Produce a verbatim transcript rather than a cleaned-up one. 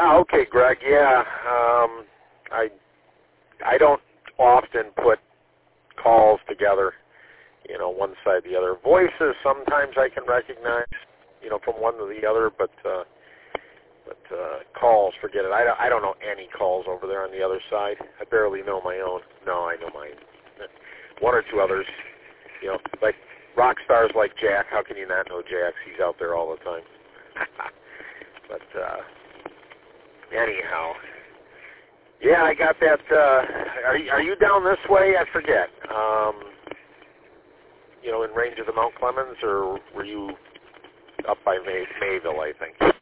Ah, okay, Greg. Yeah, um, I I don't often put calls together, you know, one side the other. Voices sometimes I can recognize, you know, from one to the other, but uh, but uh, calls, forget it. I don't, I don't know any calls over there on the other side. I barely know my own. No, I know mine. One or two others, you know, like rock stars like Jack. How can you not know Jack? He's out there all the time. But uh, anyhow, yeah, I got that. Uh, are you, are you down this way? I forget. Um, you know, in range of the Mount Clemens, or were you up by May, Mayville? I think.